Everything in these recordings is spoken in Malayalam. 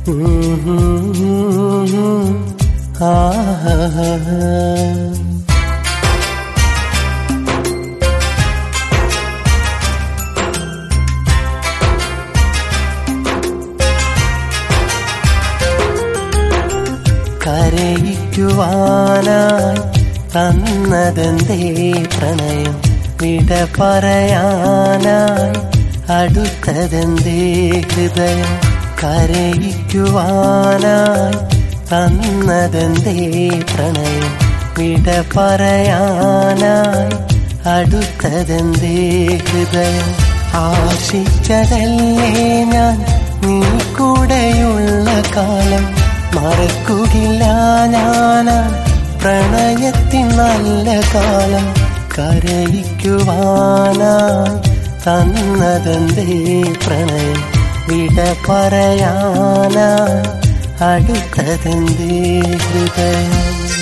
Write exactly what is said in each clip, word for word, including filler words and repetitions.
കരയിക്കുവാനായി തന്നതെന്തേ പ്രണയം, വിട പറയാനായി അടുത്തതെന്തേ ഹൃദയം. കരയിക്കുവാനായി തന്നതെന്തേ പ്രണയം, വിട പറയാനായി അടുത്തതെന്തേ ഹൃദയം. ആശിച്ചതല്ലേ ഞാൻ നീ കൂടെയുള്ള കാലം, മറക്കുകയില്ല ഞാനാ പ്രണയത്തിൻ നല്ല കാലം. കരയിക്കുവാനായി തന്നതെന്തേ പ്രണയം, വിട പറയാനായി അടുത്തതെന്തേ ഹൃദയം.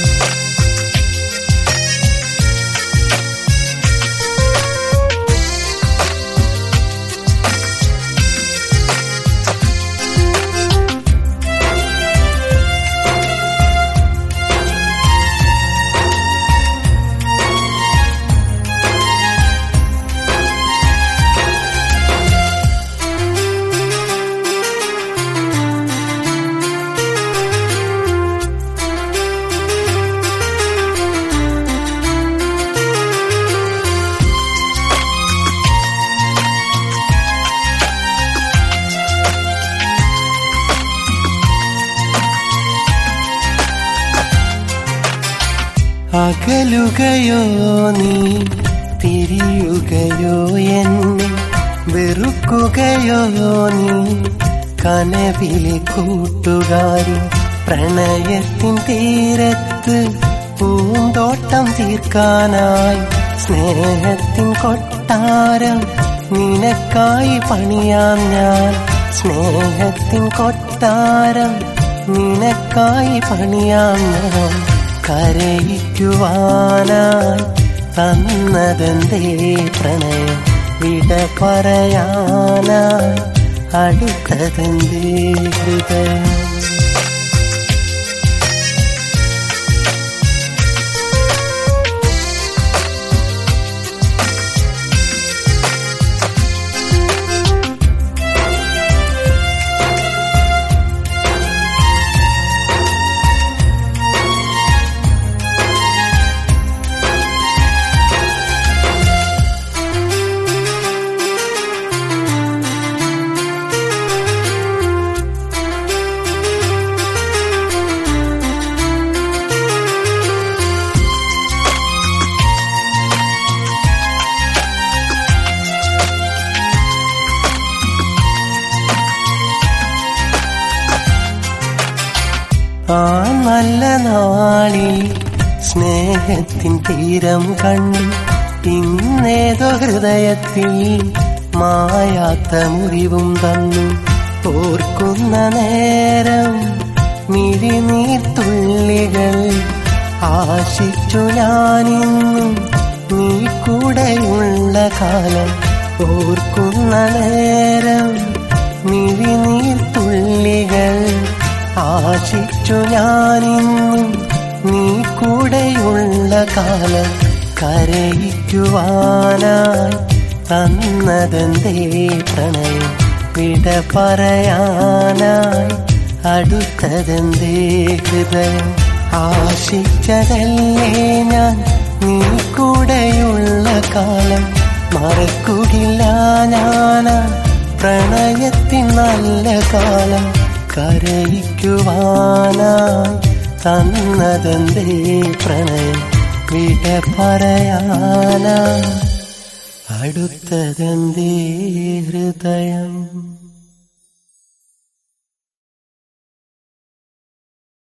അകലുകയോ നീ, തിരിയുകയോ എന്നെ, വെറുക്കുകയോ നീ കനവിലെ കൂട്ടുകാരി. പ്രണയത്തിൻ തീരത്ത് പൂന്തോട്ടം തീർക്കാനായി സ്നേഹത്തിൻ കൊട്ടാരം നിനക്കായി പണിയാം ഞാൻ. സ്നേഹത്തിൻ കൊട്ടാരം നിനക്കായി പണിയാം ഞാൻ. കരയിക്കുവാനായി തന്നതെന്തേ പ്രണയം, വിട പറയാനായി അടുത്തതെന്തേ ഹൃദയം. ആ നല്ല നാളിൽ സ്നേഹത്തിൻ തീരം കണ്ടു, ഇന്നേതോ ഹൃദയത്തിൽ മായാത്ത മുറിവും തന്നു. ഓർക്കുന്ന നേരം മിഴിനീർത്തുള്ളികൾ ആശിച്ചു ഞാനിന്നും നീ കൂടെയുള്ള കാലം. ഓർക്കുന്ന നേരം മിഴിനീർത്തുള്ളികൾ ആശിച്ചു ഞാനിന്നും നീ കൂടെയുള്ള കാലം. കരയിക്കുവാനായി തന്നതെന്തേ പ്രണയം, വിട പറയാനായി അടുത്തതെന്തേ ഹൃദയം. ആശിച്ചതല്ലേ ഞാൻ നീ കൂടെയുള്ള കാലം, മറക്കുകയില്ല ഞാനാ പ്രണയത്തിൻ നല്ല കാലം. കരയിക്കുവാനായി തന്നതെന്തേ പ്രണയം, വിട പറയാനായി അടുത്തതെന്തേ ഹൃദയം.